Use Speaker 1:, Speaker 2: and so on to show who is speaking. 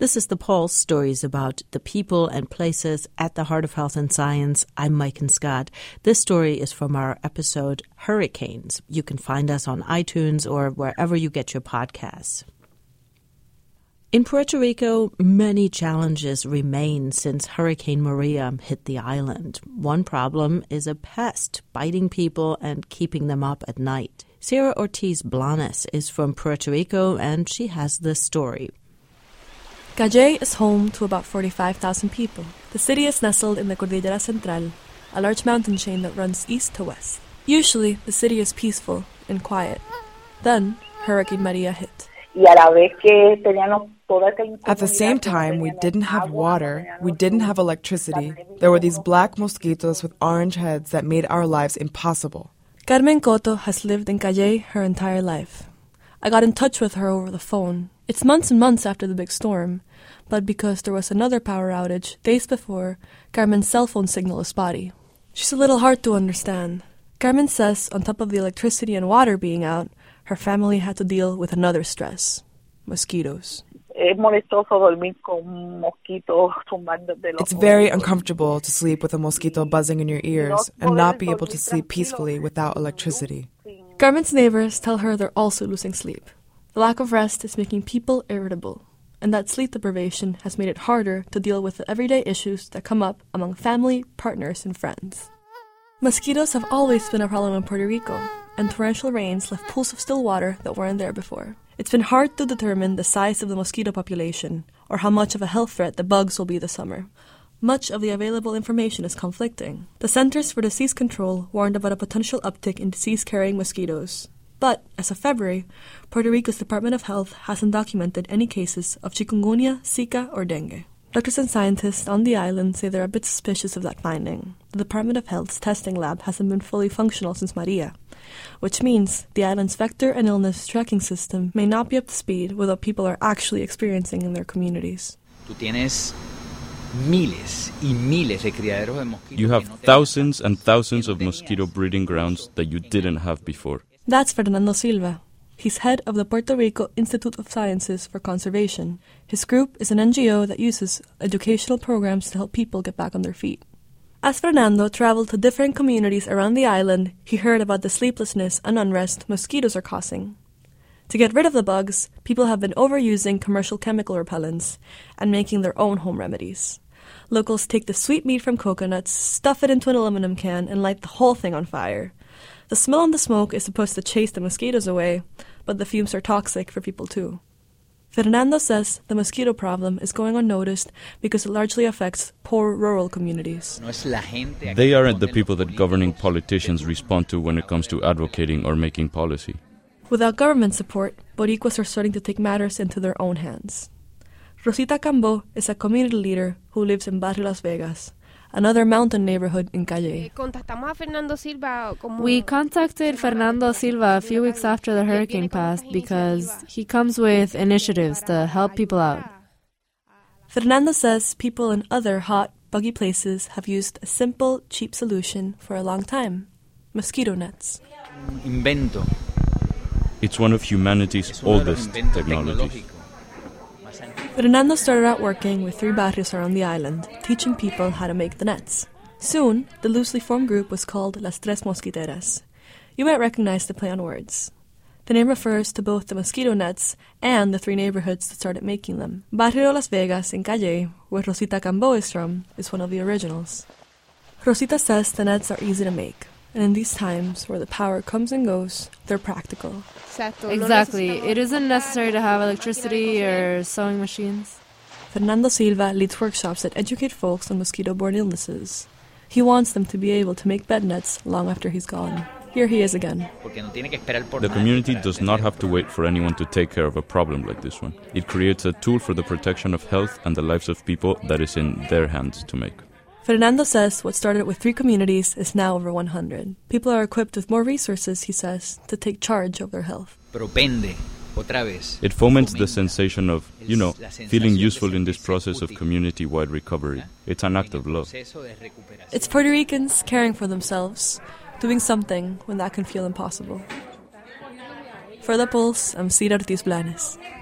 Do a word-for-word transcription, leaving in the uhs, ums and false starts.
Speaker 1: This is The Pulse, stories about the people and places at the heart of health and science. I'm Maiken Scott. This story is from our episode Hurricanes. You can find us on iTunes or wherever you get your podcasts. In Puerto Rico, many challenges remain since Hurricane Maria hit the island. One problem is a pest biting people and keeping them up at night. Sierra Ortiz Blanes is from Puerto Rico, and she has this story.
Speaker 2: Calley is home to about forty-five thousand people. The city is nestled in the Cordillera Central, a large mountain chain that runs east to west. Usually, the city is peaceful and quiet. Then, Hurricane Maria hit.
Speaker 3: At the same time, we didn't have water, we didn't have electricity. There were these black mosquitoes with orange heads that made our lives impossible.
Speaker 2: Carmen Cotto has lived in Calley her entire life. I got in touch with her over the phone. It's months and months after the big storm, but because there was another power outage days before, Carmen's cell phone signal is spotty. She's a little hard to understand. Carmen says on top of the electricity and water being out, her family had to deal with another stress: mosquitoes.
Speaker 3: It's very uncomfortable to sleep with a mosquito buzzing in your ears and not be able to sleep peacefully without electricity.
Speaker 2: Carmen's neighbors tell her they're also losing sleep. The lack of rest is making people irritable, and that sleep deprivation has made it harder to deal with the everyday issues that come up among family, partners, and friends. Mosquitoes have always been a problem in Puerto Rico, and torrential rains left pools of still water that weren't there before. It's been hard to determine the size of the mosquito population or how much of a health threat the bugs will be this summer. Much of the available information is conflicting. The Centers for Disease Control warned about a potential uptick in disease-carrying mosquitoes. But, as of February, Puerto Rico's Department of Health hasn't documented any cases of chikungunya, Zika, or dengue. Doctors and scientists on the island say they're a bit suspicious of that finding. The Department of Health's testing lab hasn't been fully functional since Maria, which means the island's vector and illness tracking system may not be up to speed with what people are actually experiencing in their communities.
Speaker 4: You have thousands and thousands of mosquito breeding grounds that you didn't have before.
Speaker 2: That's Fernando Silva. He's head of the Puerto Rico Institute of Sciences for Conservation. His group is an N G O that uses educational programs to help people get back on their feet. As Fernando traveled to different communities around the island, he heard about the sleeplessness and unrest mosquitoes are causing. To get rid of the bugs, people have been overusing commercial chemical repellents and making their own home remedies. Locals take the sweet meat from coconuts, stuff it into an aluminum can, and light the whole thing on fire. The smell and the smoke is supposed to chase the mosquitoes away, but the fumes are toxic for people too. Fernando says the mosquito problem is going unnoticed because it largely affects poor rural communities.
Speaker 4: They aren't the people that governing politicians respond to when it comes to advocating or making policy.
Speaker 2: Without government support, Boricuas are starting to take matters into their own hands. Rosita Cambo is a community leader who lives in Barrio Las Vegas, another mountain neighborhood in Calley.
Speaker 5: We contacted Fernando Silva a few weeks after the hurricane passed because he comes with initiatives to help people out.
Speaker 2: Fernando says people in other hot, buggy places have used a simple, cheap solution for a long time: mosquito nets.
Speaker 4: It's one of humanity's oldest technologies.
Speaker 2: Fernando started out working with three barrios around the island, teaching people how to make the nets. Soon, the loosely formed group was called Las Tres Mosquiteras. You might recognize the play on words. The name refers to both the mosquito nets and the three neighborhoods that started making them. Barrio Las Vegas in Calley, where Rosita Cambo is from, is one of the originals. Rosita says the nets are easy to make, and in these times where the power comes and goes, they're practical.
Speaker 5: Exactly. It isn't necessary to have electricity or sewing machines.
Speaker 2: Fernando Silva leads workshops that educate folks on mosquito-borne illnesses. He wants them to be able to make bed nets long after he's gone. Here he is again.
Speaker 4: The community does not have to wait for anyone to take care of a problem like this one. It creates a tool for the protection of health and the lives of people that is in their hands to make.
Speaker 2: Fernando says what started with three communities is now over one hundred. People are equipped with more resources, he says, to take charge of their health.
Speaker 4: It foments the sensation of, you know, feeling useful in this process of community-wide recovery. It's an act of love.
Speaker 2: It's Puerto Ricans caring for themselves, doing something when that can feel impossible. For The Pulse, I'm Sierra Ortiz Blanes.